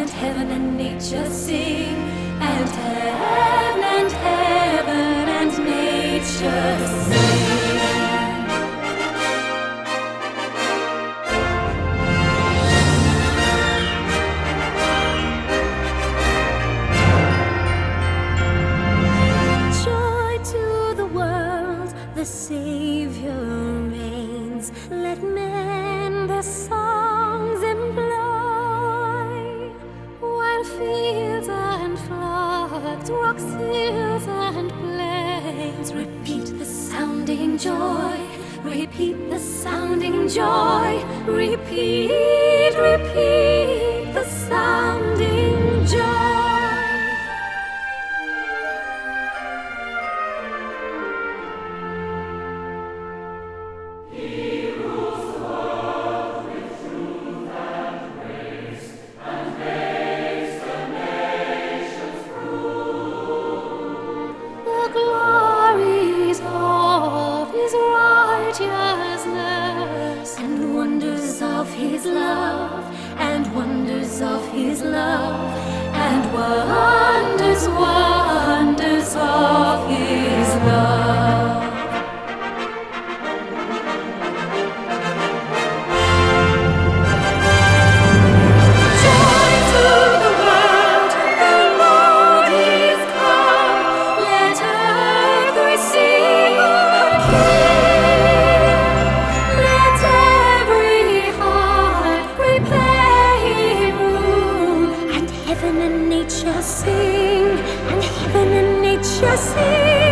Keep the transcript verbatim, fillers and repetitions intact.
and heaven and nature sing, and heaven and heaven and nature sing. Joy to the world, the Savior reigns. Let men their songs employ, while fields and floods, rocks, hills and plains repeat the sounding joy, repeat the sounding joy, repeat, repeat the sounding joy. The glories of His righteousness, and wonders of His love, and wonders of His love, and wonders, wonders of His love. Joy to the world, the Lord is come. Let earth receive her King. Let every heart prepare Him room, and heaven and nature sing, and heaven and nature sing.